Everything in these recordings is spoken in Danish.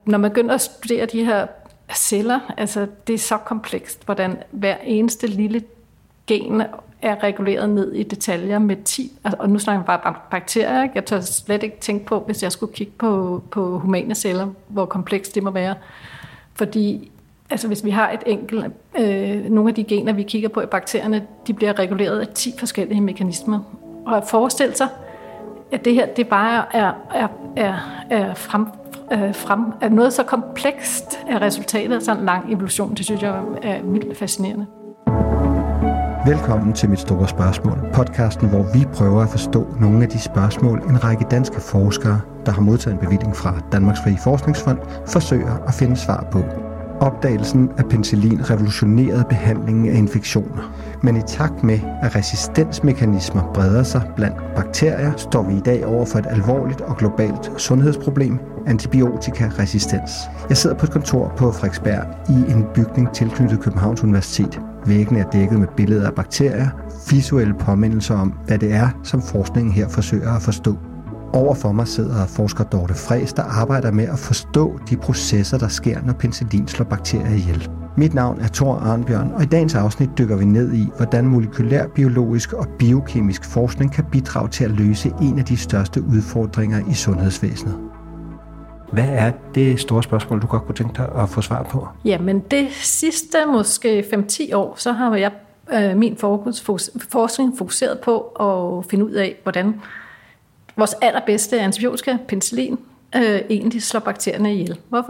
når man begynder at studere de her celler, altså det er så komplekst, hvordan hver eneste lille gen er reguleret ned i detaljer med 10, og nu snakker jeg bare om bakterier, ikke? Jeg tør slet ikke tænke på, hvis jeg skulle kigge på humane celler, hvor komplekst det må være. Fordi altså hvis vi har et enkelt, nogle af de gener, vi kigger på i bakterierne, de bliver reguleret af 10 forskellige mekanismer. Og at forestille sig, at det her, det bare er noget så komplekst af resultatet af sådan en lang evolution, det synes jeg er vildt fascinerende. Velkommen til Mit Store Spørgsmål, podcasten, hvor vi prøver at forstå nogle af de spørgsmål, en række danske forskere, der har modtaget en bevilling fra Danmarks Frie Forskningsfond, forsøger at finde svar på. Opdagelsen af penicillin revolutionerede behandlingen af infektioner. Men i takt med, at resistensmekanismer breder sig blandt bakterier, står vi i dag over for et alvorligt og globalt sundhedsproblem, antibiotikaresistens. Jeg sidder på et kontor på Frederiksberg i en bygning tilknyttet Københavns Universitet. Væggene er dækket med billeder af bakterier, visuelle påmindelser om, hvad det er, som forskningen her forsøger at forstå. Overfor mig sidder forsker Dorte Friis, der arbejder med at forstå de processer, der sker, når penicillin slår bakterier ihjel. Mit navn er Thor Arnbjørn, og i dagens afsnit dykker vi ned i, hvordan molekylær, biologisk og biokemisk forskning kan bidrage til at løse en af de største udfordringer i sundhedsvæsenet. Hvad er det store spørgsmål, du godt kunne tænke dig at få svar på? Jamen det sidste måske 5-10 år, så har jeg min forskning fokuseret på at finde ud af, hvordan vores allerbedste antibiotika, penicillin, egentlig slår bakterierne ihjel. Hvorfor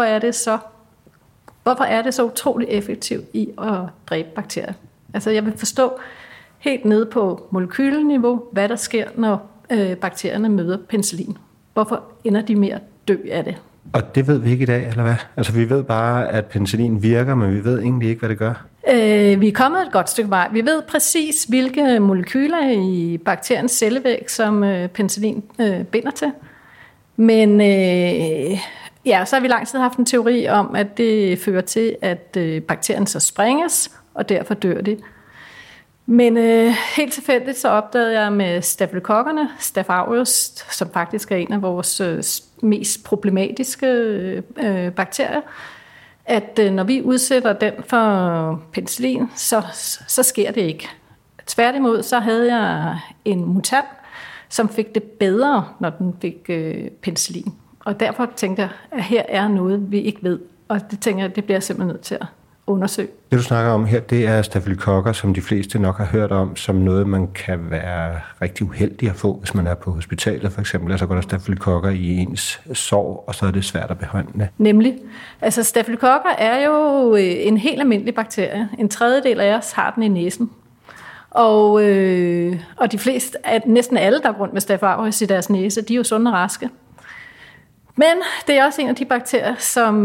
er det så utroligt effektivt i at dræbe bakterier? Altså jeg vil forstå helt nede på molekyleniveau, hvad der sker, når bakterierne møder penicillin. Hvorfor ender de med at dø af det? Og det ved vi ikke i dag, eller hvad? Altså vi ved bare, at penicillin virker, men vi ved egentlig ikke, hvad det gør. Vi er kommet et godt stykke vej. Vi ved præcis, hvilke molekyler i bakteriens cellevæg, som penicillin binder til. Men så har vi lang tid haft en teori om, at det fører til, at bakterien så sprænges, og derfor dør de. Men helt tilfældigt så opdagede jeg med stafylokokkerne, Staph aureus, som faktisk er en af vores mest problematiske bakterier, at når vi udsætter den for penicillin, så sker det ikke. Tværtimod så havde jeg en mutant, som fik det bedre, når den fik penicillin. Og derfor tænkte jeg, at her er noget, vi ikke ved. Og det tænker jeg, det bliver jeg simpelthen nødt til at undersøge. Det du snakker om her, det er stafylokokker, som de fleste nok har hørt om, som noget, man kan være rigtig uheldig at få, hvis man er på hospitalet for eksempel. Altså går der stafylokokker i ens sår, og så er det svært at behandle. Nemlig. Altså stafylokokker er jo en helt almindelig bakterie. En tredjedel af os har den i næsen. Og de fleste, næsten alle, der er rundt med Staph aureus i deres næse, de er jo sunde og raske. Men det er også en af de bakterier,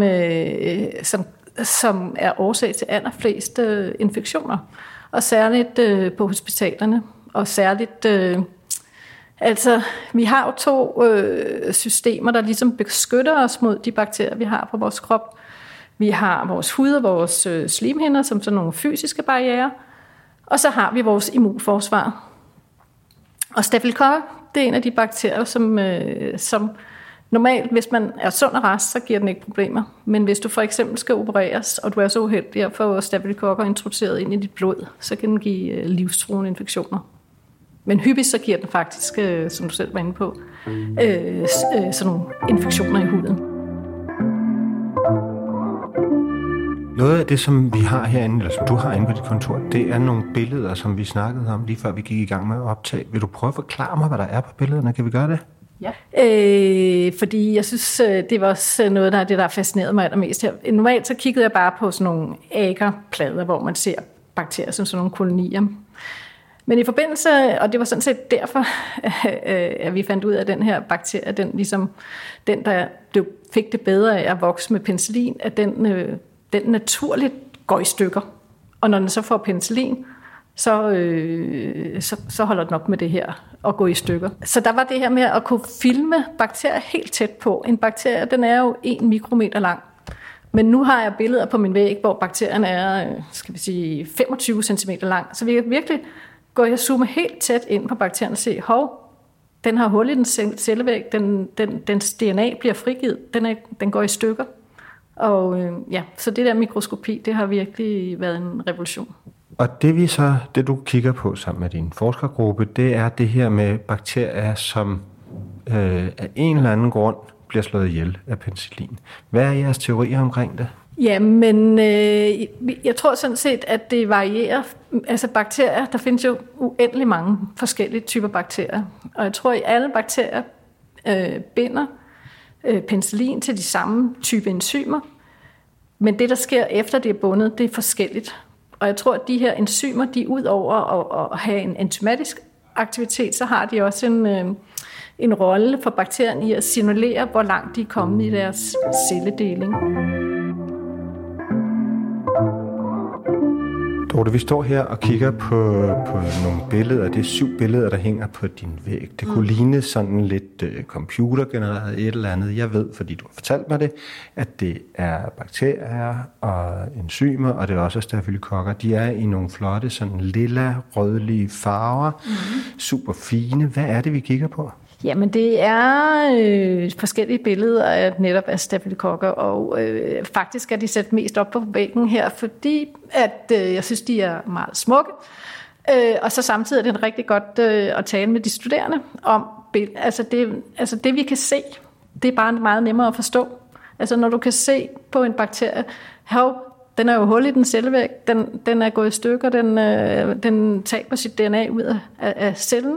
som er årsag til allerflest infektioner. Og særligt på hospitalerne. Og særligt, vi har jo 2 systemer, der ligesom beskytter os mod de bakterier, vi har på vores krop. Vi har vores hud og vores slimhinder, som sådan nogle fysiske barrierer. Og så har vi vores immunforsvar. Og stafylokokker, det er en af de bakterier, som normalt, hvis man er sund og rask, så giver den ikke problemer. Men hvis du for eksempel skal opereres, og du er så uheldig at få stafylokokker introduceret ind i dit blod, så kan den give livstruende infektioner. Men hyppigt så giver den faktisk, som du selv var inde på, sådan nogle infektioner i huden. Noget af det, som vi har herinde, eller som du har inde på dit kontor, det er nogle billeder, som vi snakkede om lige før vi gik i gang med at optage. Vil du prøve at forklare mig, hvad der er på billederne? Kan vi gøre det? Ja. Fordi jeg synes, det var også noget af det, der fascinerede mig allermest her. Normalt så kiggede jeg bare på sådan nogle agerplader, hvor man ser bakterier som sådan nogle kolonier. Men i forbindelse, og det var sådan set derfor, at vi fandt ud af, at den her bakterie, den der fik det bedre af at vokse med penicillin, at den naturligt går i stykker. Og når den så får penicillin, så holder den op med det her og gå i stykker. Så der var det her med at kunne filme bakterier helt tæt på. En bakterie, den er jo 1 mikrometer lang. Men nu har jeg billeder på min væg, hvor bakterien er, 25 cm lang. Så vi kan virkelig gå og zoome helt tæt ind på bakterien og se, den har hul i den cellevæg, dens DNA bliver frigivet, den går i stykker. Og så det der mikroskopi, det har virkelig været en revolution. Og det du kigger på sammen med din forskergruppe, det er det her med bakterier, som af en eller anden grund bliver slået ihjel af penicillin. Hvad er jeres teorier omkring det? Jamen, jeg tror sådan set, at det varierer. Altså bakterier, der findes jo uendelig mange forskellige typer bakterier. Og jeg tror, at alle bakterier binder penicillin til de samme type enzymer. Men det, der sker efter det er bundet, det er forskelligt. Og jeg tror, at de her enzymer, de ud over at have en enzymatisk aktivitet, så har de også en rolle for bakterien i at signalere, hvor langt de er kommet i deres celledeling. Dorte, vi står her og kigger på nogle billeder. Det er 7 billeder, der hænger på din væg. Det kunne ligne sådan lidt computergenereret et eller andet. Jeg ved, fordi du har fortalt mig det, at det er bakterier og enzymer, og det er også stafylokokker. De er i nogle flotte, sådan lilla, rødlige farver. Super fine. Hvad er det, vi kigger på? Jamen, det er forskellige billeder af netop af stafylokokker, og faktisk er de sat mest op på væggen her, fordi at jeg synes, de er meget smukke. Og så samtidig er det rigtig godt at tale med de studerende om, det vi kan se, det er bare meget nemmere at forstå. Altså når du kan se på en bakterie, den er jo hul i den cellevæg, den er gået i stykker, den taber sit DNA ud af cellen.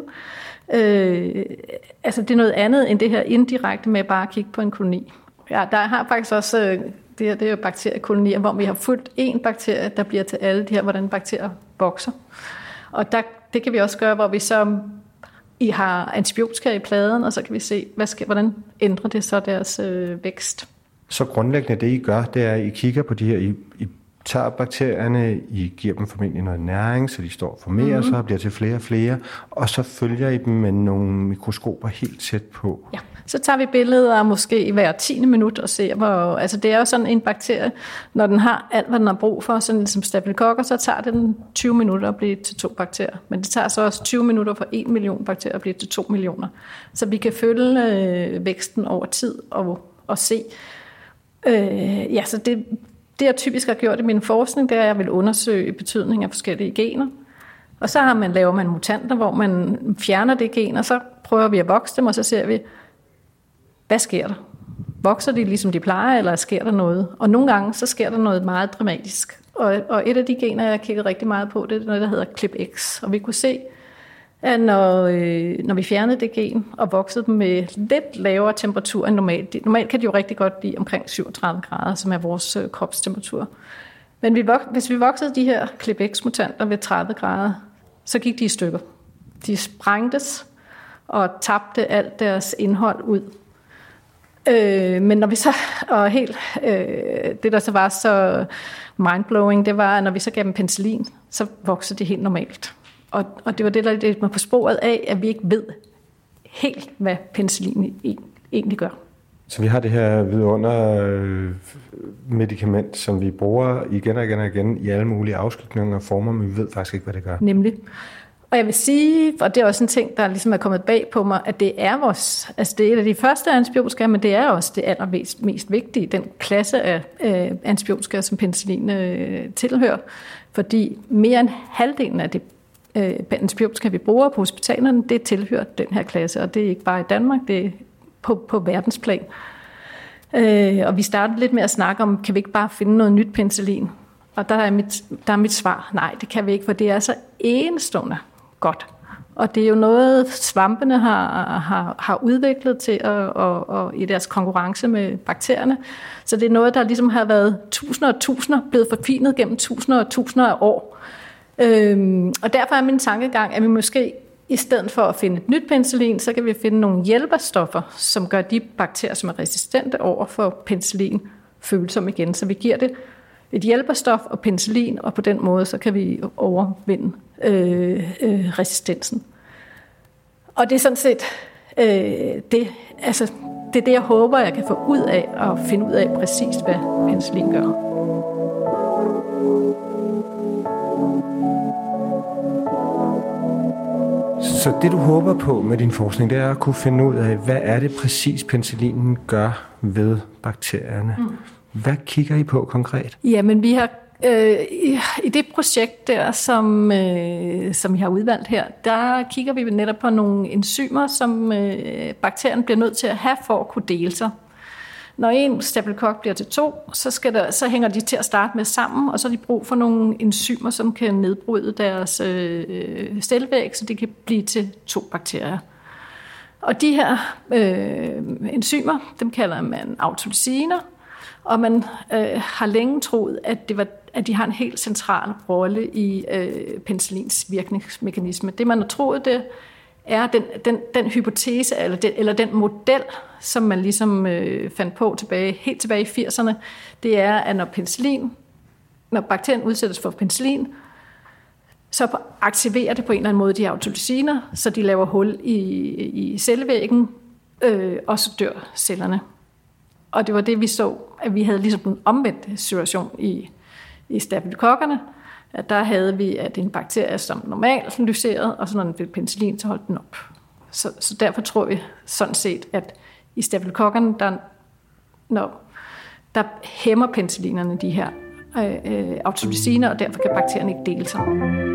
Det er noget andet end det her indirekte med bare at kigge på en koloni. Ja, der har faktisk også det er jo bakteriekolonier, hvor vi har fulgt en bakterie, der bliver til alle de her, hvordan bakterier vokser. Og det kan vi også gøre, hvor vi så har antibiotika i pladen, og så kan vi se, hvordan ændrer det så deres vækst. Så grundlæggende det, I gør, det er, at I kigger på de her, I tager bakterierne, I giver dem formentlig noget næring, så de står og formerer sig og bliver til flere og flere, og så følger I dem med nogle mikroskoper helt tæt på. Ja, så tager vi billeder måske hver 10. minut og ser, hvor, altså det er jo sådan en bakterie, når den har alt, hvad den har brug for, sådan som stafylokokker, så tager det den 20 minutter at blive til 2 bakterier. Men det tager så også 20 minutter for 1 million bakterier at blive til 2 millioner. Så vi kan følge væksten over tid og se. Så det jeg typisk har gjort i min forskning, det er, at jeg vil undersøge betydningen af forskellige gener. Og så laver man mutanter, hvor man fjerner det gen, og så prøver vi at vokse dem, og så ser vi, hvad sker der? Vokser de ligesom de plejer, eller sker der noget? Og nogle gange, så sker der noget meget dramatisk. Og et af de gener, jeg har kigget rigtig meget på, det er noget, der hedder ClipX. Og vi kunne se, at når vi fjernede det gen og voksede dem med lidt lavere temperatur end normalt. Normalt kan de jo rigtig godt blive omkring 37 grader, som er vores kropstemperatur. Men hvis vi voksede de her ClipX-mutanter ved 30 grader, så gik de i stykker. De sprængtes og tabte alt deres indhold ud. Men når vi så, det der så var så mindblowing, det var, at når vi så gav dem penicillin, så voksede de helt normalt. Og det var det, der lidt mig på sporet af, at vi ikke ved helt, hvad penicillin egentlig gør. Så vi har det her vidundermedikament, som vi bruger igen og igen og igen i alle mulige afskygninger og former, men vi ved faktisk ikke, hvad det gør. Nemlig. Og jeg vil sige, og det er også en ting, der ligesom er kommet bag på mig, at det er det er et af de første antibiotika, men det er også det allermest vigtige, den klasse af antibiotika, som penicillin tilhører. Fordi mere end halvdelen af det antibiotika, vi bruger på hospitalerne, det tilhører den her klasse, og det er ikke bare i Danmark, det er på verdensplan. Og vi startede lidt med at snakke om, kan vi ikke bare finde noget nyt penicillin? Og der er mit svar, nej, det kan vi ikke, for det er så enestående godt. Og det er jo noget, svampene har udviklet til i deres konkurrence med bakterierne. Så det er noget, der ligesom har været tusinder blevet forfinet gennem tusinder af år. Og derfor er min tankegang, at vi måske i stedet for at finde et nyt penicillin, så kan vi finde nogle hjælperstoffer, som gør de bakterier, som er resistente over for penicillin, følsomme igen. Så vi giver det et hjælperstof og penicillin, og på den måde, så kan vi overvinde resistensen. Og det er sådan set det er det, jeg håber, jeg kan få ud af og finde ud af præcis, hvad penicillin gør. Så det, du håber på med din forskning, det er at kunne finde ud af, hvad er det præcis penicillinen gør ved bakterierne. Hvad kigger I på konkret? Jamen, vi har i det projekt der, som vi har udvalgt her, der kigger vi netop på nogle enzymer, som bakterien bliver nødt til at have for at kunne dele sig. Når en stafylokok bliver til 2, så hænger de til at starte med sammen, og så har de brug for nogle enzymer, som kan nedbryde deres cellevæg, så det kan blive til 2 bakterier. Og de her enzymer, dem kalder man autolysiner, og man har længe troet, at de har en helt central rolle i penicillins virkningsmekanisme. Det man har troet, det er den hypotese, eller den model, som man ligesom fandt på helt tilbage i 80'erne, det er, at når bakterien udsættes for penicillin, så aktiverer det på en eller anden måde de autolysiner, så de laver hul i cellevæggen, og så dør cellerne. Og det var det, vi så, at vi havde ligesom en omvendt situation i stafylokokkerne. At der havde vi, at en bakterie, som normalt lyserede, og så når den fik penicillin, så holdt den op. Så derfor tror vi sådan set, at i stafylokokkerne, der hæmmer penicillinerne de her autolysiner, og derfor kan bakterien ikke dele sig.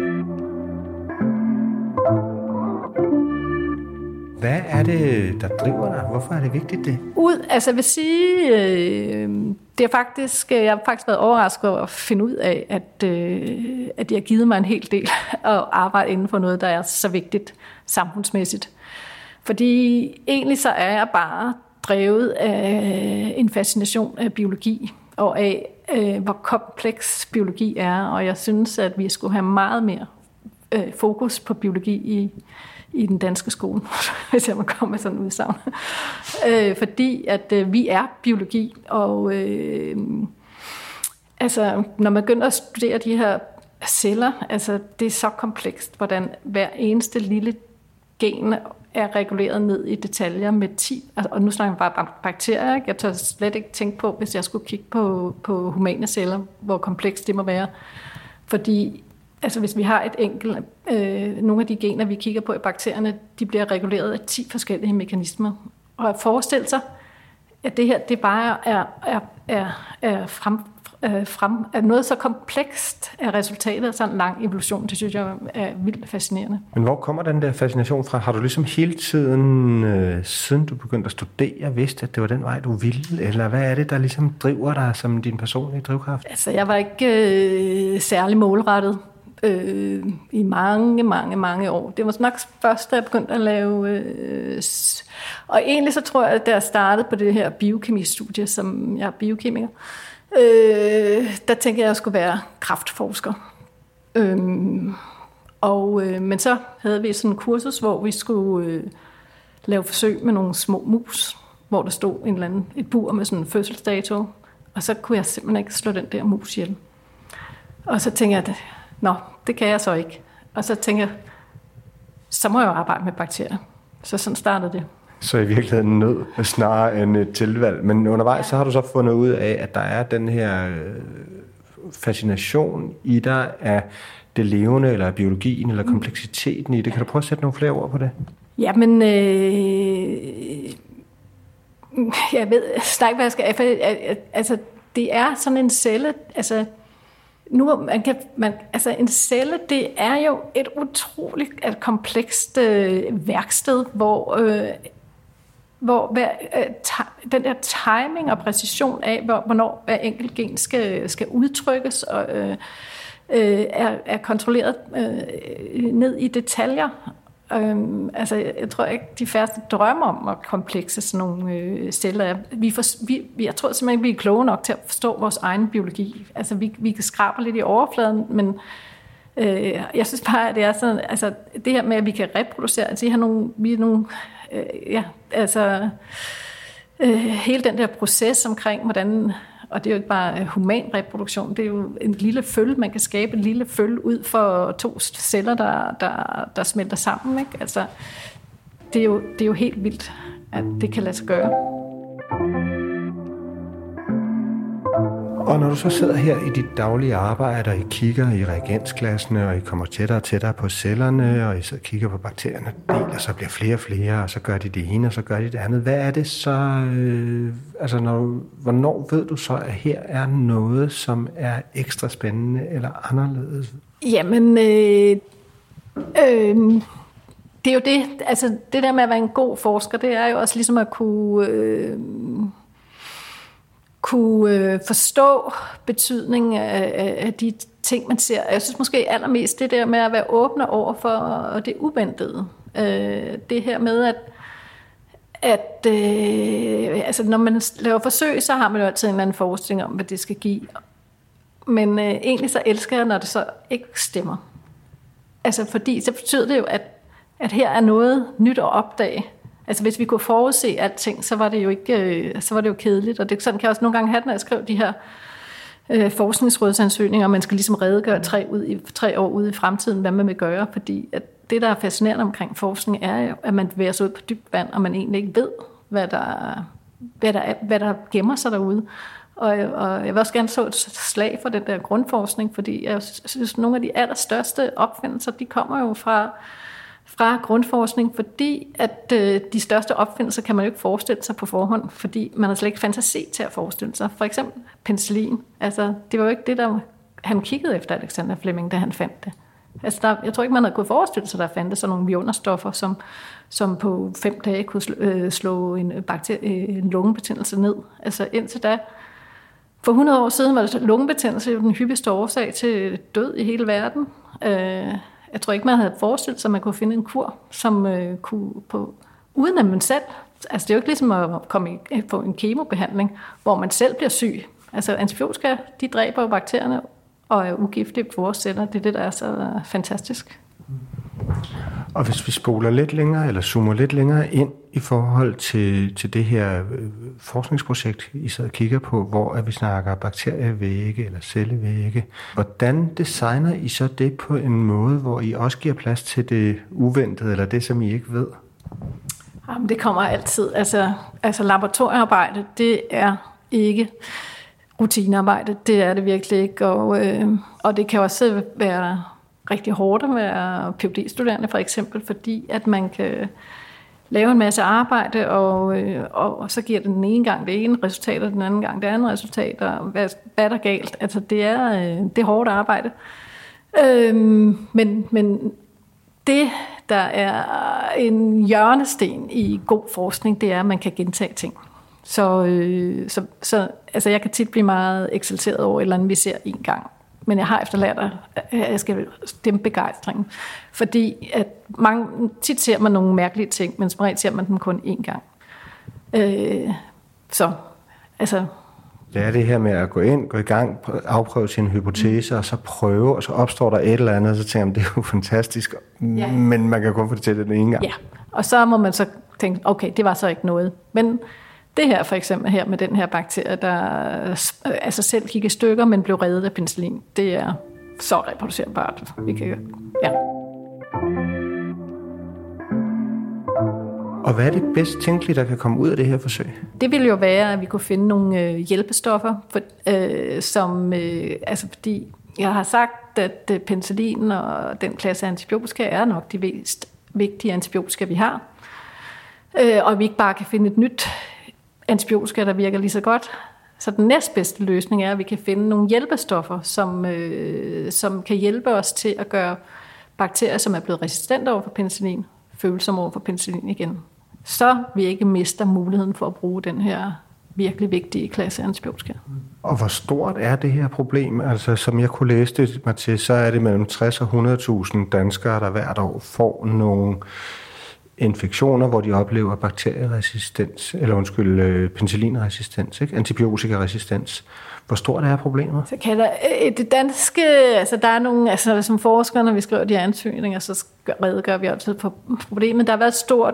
Hvad er det, der driver dig? Hvorfor er det vigtigt, det? Jeg vil sige, jeg har faktisk været overrasket over at finde ud af, at de har givet mig en hel del at arbejde inden for noget, der er så vigtigt samfundsmæssigt. Fordi egentlig så er jeg bare drevet af en fascination af biologi, og af hvor kompleks biologi er, og jeg synes, at vi skulle have meget mere fokus på biologi i den danske skole, hvis jeg må komme med sådan en udsagn. Fordi at vi er biologi, og når man begynder at studere de her celler, det er så komplekst, hvordan hver eneste lille gen er reguleret ned i detaljer med 10, og nu snakker jeg bare om bakterier, ikke? Jeg tør slet ikke tænke på, hvis jeg skulle kigge på humane celler, hvor komplekst det må være. Fordi hvis vi har et enkelt, nogle af de gener, vi kigger på i bakterierne, de bliver reguleret af 10 forskellige mekanismer. Og at forestille sig, at det her, det bare er noget så komplekst af resultatet af sådan en lang evolution, det synes jeg er vildt fascinerende. Men hvor kommer den der fascination fra? Har du ligesom hele tiden, siden du begyndte at studere, vidst, at det var den vej, du ville? Eller hvad er det, der ligesom driver dig som din personlige drivkraft? Jeg var ikke særlig målrettet i mange år. Det var nok først, da jeg begyndte at lave... og egentlig så tror jeg, at da jeg startede på det her biokemistudie, som jeg er biokemiker, der tænkte jeg, at jeg skulle være kræftforsker. Men så havde vi sådan en kursus, hvor vi skulle lave forsøg med nogle små mus, hvor der stod et bur med sådan en fødselsdato, og så kunne jeg simpelthen ikke slå den der mus ihjel. Og så tænkte jeg, det kan jeg så ikke. Og så tænkte jeg, så må jeg jo arbejde med bakterier. Så sådan startede det. Så i virkeligheden nød snarere end et tilvalg. Men undervejs så har du så fundet ud af, at der er den her fascination i dig af det levende, eller biologien, eller kompleksiteten i det. Kan du prøve at sætte nogle flere ord på det? Jamen, jeg ved slet ikke, hvad jeg skal... det er sådan en celle... en celle, det er jo et utroligt komplekst værksted, hvor den der timing og præcision af, hvornår hver enkelt gen skal udtrykkes, og er kontrolleret ned i detaljer. Jeg tror ikke, de færreste drømmer om, hvor komplekse sådan nogle celler er. Jeg tror simpelthen, vi er kloge nok til at forstå vores egen biologi. Vi kan skrabe lidt i overfladen, men jeg synes bare, at det er sådan, det her med, at vi kan reproducere, hele den der proces omkring, hvordan, og det er jo ikke bare human reproduktion, det er jo en lille følge, man kan skabe en lille følge ud for 2 celler, der smelter sammen, ikke? Det er jo helt vildt, at det kan lade sig gøre. Og når du så sidder her i dit daglige arbejde, og I kigger i reagensglassene, og I kommer tættere og tættere på cellerne, og I så kigger på bakterierne, og så bliver flere og flere, og så gør de det ene, og så gør de det andet. Hvad er det så, hvornår ved du så, at her er noget, som er ekstra spændende eller anderledes? Jamen, det er jo det, altså det der med at være en god forsker, det er jo også ligesom at kunne forstå betydningen af de ting, man ser. Jeg synes måske allermest det der med at være åbne over for det uventede. Det her med, at altså når man laver forsøg, så har man jo altid en eller anden forestilling om, hvad det skal give. Men egentlig så elsker jeg, når det så ikke stemmer. Altså fordi så betyder det jo, at her er noget nyt at opdage. Altså hvis vi kunne forudse alting, så var det jo ikke, så var det jo kedeligt. Og det sådan kan jeg også nogle gange have, når jeg skrev de her forskningsrådsansøgninger, og man skal ligesom redegøre 3 år ude i fremtiden, hvad man vil gøre. Fordi at det, der er fascinerende omkring forskning, er jo, at man bevæger sig ud på dybt vand, og man egentlig ikke ved, hvad der gemmer sig derude. Og jeg vil også gerne så et slag for den der grundforskning, fordi jeg synes, at nogle af de allerstørste opfindelser, de kommer jo fra grundforskning, fordi at de største opfindelser kan man jo ikke forestille sig på forhånd, fordi man har slet ikke fantasi til at forestille sig. For eksempel penicillin. Altså, det var jo ikke det, der han kiggede efter, Alexander Fleming, da han fandt det. Altså, jeg tror ikke, man havde kunnet forestille sig, der fandtes sådan nogle vionderstoffer, som på 5 dage kunne slå en lungebetændelse ned. Altså indtil da, for 100 år siden var lungebetændelse jo den hyppigste årsag til død i hele verden. Jeg tror ikke, man havde forestillet sig, at man kunne finde en kur, som kunne uden at man selv... Altså det er jo ikke ligesom at komme på en kemobehandling, hvor man selv bliver syg. Altså antibiotika, de dræber jo bakterierne og er ugiftige på vores celler. Det er det, der er så fantastisk. Og hvis vi spoler lidt længere, eller zoomer lidt længere ind i forhold til det her forskningsprojekt, I sidder og kigger på, hvor vi snakker bakterievægge eller cellevægge. Hvordan designer I så det på en måde, hvor I også giver plads til det uventede, eller det, som I ikke ved? Jamen, det kommer altid. Altså laboratoriearbejde, det er ikke rutinearbejde. Det er det virkelig ikke. Og det kan også være rigtig hårdt at være PhD-studerende for eksempel, fordi at man kan lave en masse arbejde, og så giver den ene gang det ene resultat, og den anden gang det andet resultat, og hvad er der galt? Altså det er hårdt arbejde. Men det, der er en hjørnesten i god forskning, det er, at man kan gentage ting. Så altså jeg kan tit blive meget eksalteret over et eller andet, vi ser en gang. Men jeg har efterlært, at jeg skal dæmpe begejstringen. Fordi at tit ser man nogle mærkelige ting, men som regel ser man dem kun én gang. Det er det her med at gå i gang, afprøve sine hypoteser, og så prøve, og så opstår der et eller andet, og så tænker man, det er jo fantastisk, ja. Men man kan kun få det til den ene gang. Ja, og så må man så tænke, okay, det var så ikke noget. Men det her for eksempel her med den her bakterie, der selv gik i stykker, men blev reddet af penicillin, det er så reproducerbart. Ja. Og hvad er det bedst tænkelige, der kan komme ud af det her forsøg? Det ville jo være, at vi kunne finde nogle hjælpestoffer, fordi jeg har sagt, at penicillin og den klasse antibiotika er nok de mest vigtige antibiotika, vi har. Og vi ikke bare kan finde et nyt antibiotika, der virker lige så godt. Så den næstbedste løsning er, at vi kan finde nogle hjælpestoffer, som kan hjælpe os til at gøre bakterier, som er blevet resistente over for penicillin, følsomme over for penicillin igen. Så vi ikke mister muligheden for at bruge den her virkelig vigtige klasse antibiotika. Og hvor stort er det her problem? Altså, som jeg kunne læse det mig til, så er det mellem 60 og 100.000 danskere, der hvert år får nogle infektioner, hvor de oplever bakterieresistens, penicillinresistens, ikke? Antibiotikaresistens. Hvor stort er problemet? Så kan det danske, der er nogle, som forskere, når vi skriver de ansøgninger, så redegør vi altid på problemet. Der har været et stort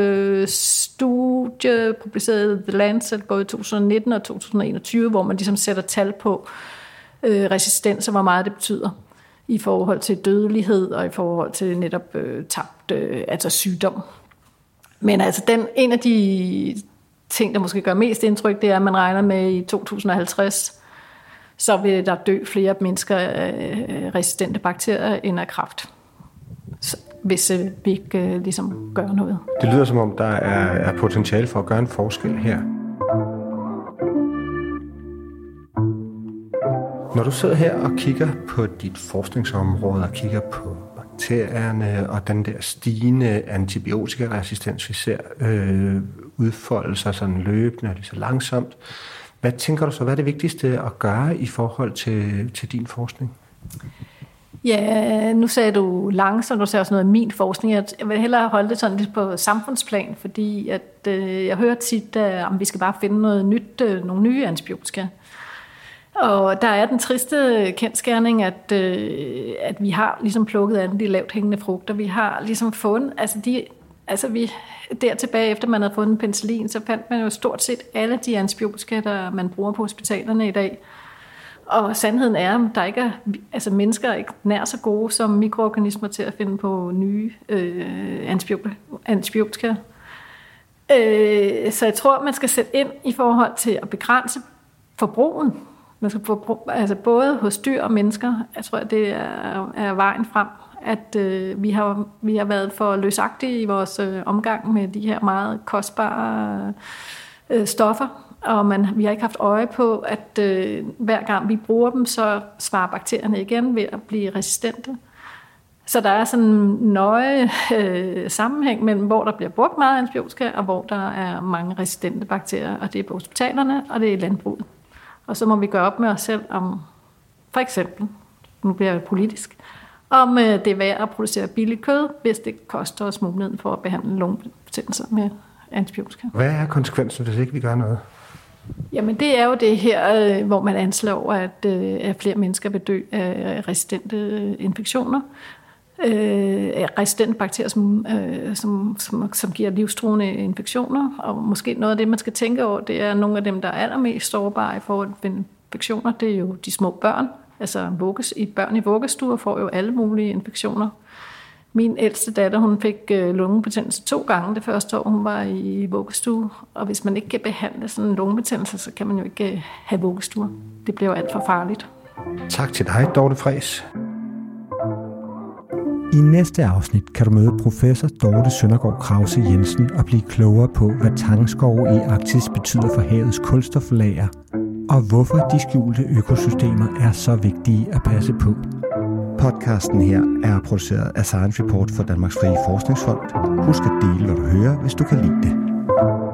studie, publiceret i The Lancet, både i 2019 og 2021, hvor man ligesom sætter tal på resistens, og hvor meget det betyder i forhold til dødelighed og i forhold til netop tabt sygdom. Men en af de ting, der måske gør mest indtryk, det er, at man regner med i 2050, så vil der dø flere mennesker af resistente bakterier end af kræft, hvis vi ikke ligesom gør noget. Det lyder som om, der er potentiale for at gøre en forskel her. Når du sidder her og kigger på dit forskningsområde og kigger på bakterierne og den der stigende antibiotikaresistens, vi ser udfolde sig sådan løbende og lige så langsomt, hvad tænker du så, hvad er det vigtigste at gøre i forhold til din forskning? Ja, nu sagde du langsomt, du sagde også noget af min forskning. Jeg vil hellere holde det sådan lidt på samfundsplan, fordi at, jeg hører tit, at vi skal bare finde noget nyt, nogle nye antibiotika. Og der er den triste kendsgerning, at vi har ligesom plukket alle de lavt hængende frugter. Vi har ligesom fundet, vi der tilbage efter man havde fundet penicillin, så fandt man jo stort set alle de antibiotika, der man bruger på hospitalerne i dag. Og sandheden er, at der ikke er, mennesker er ikke nær så gode som mikroorganismer til at finde på nye antibiotika. Så jeg tror, man skal sætte ind i forhold til at begrænse forbruget. Man skal både hos dyr og mennesker. Jeg tror, at det er vejen frem, at vi har været for løsagtige i vores omgang med de her meget kostbare stoffer. Og vi har ikke haft øje på, at hver gang vi bruger dem, så svarer bakterierne igen ved at blive resistente. Så der er sådan en nøje sammenhæng mellem, hvor der bliver brugt meget antibiotika, og hvor der er mange resistente bakterier. Og det er på hospitalerne, og det er i landbruget. Og så må vi gøre op med os selv om, for eksempel, nu bliver jeg politisk, om det er værd at producere billigt kød, hvis det koster os muligheden for at behandle lungebetændelser med antibiotika. Hvad er konsekvensen, hvis ikke vi gør noget? Jamen det er jo det her, hvor man anslår, at flere mennesker vil dø af resistente infektioner. Resistente bakterier, som giver livstruende infektioner. Og måske noget af det, man skal tænke over, det er nogle af dem, der er allermest sårbare i forhold til infektioner. Det er jo de små børn. Altså børn i vuggestuer får jo alle mulige infektioner. Min ældste datter, hun fik lungebetændelse 2 gange det første år, hun var i vuggestue. Og hvis man ikke kan behandle sådan en lungebetændelse, så kan man jo ikke have vuggestuer. Det bliver jo alt for farligt. Tak til dig, Dorte Friis. I næste afsnit kan du møde professor Dorte Søndergaard Krause Jensen og blive klogere på, hvad tangskove i Arktis betyder for havets kulstoflager, og hvorfor de skjulte økosystemer er så vigtige at passe på. Podcasten her er produceret af Science Report for Danmarks Frie Forskningsfond. Husk at dele, hvad du hører, hvis du kan lide det.